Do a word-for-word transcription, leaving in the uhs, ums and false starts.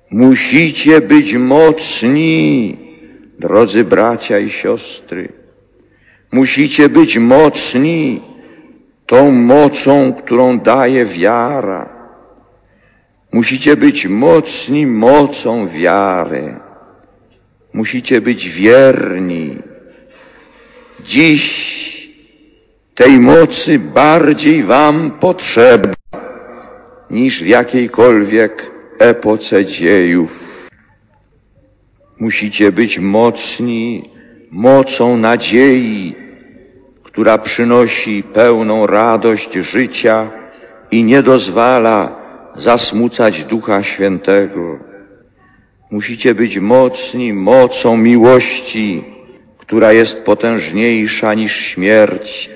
Musicie być mocni, drodzy bracia i siostry. Musicie być mocni tą mocą, którą daje wiara. Musicie być mocni mocą wiary. Musicie być wierni. Dziś tej mocy bardziej wam potrzeba niż w jakiejkolwiek epoce dziejów. Musicie być mocni mocą nadziei, która przynosi pełną radość życia i nie dozwala zasmucać Ducha Świętego. Musicie być mocni mocą miłości, która jest potężniejsza niż śmierć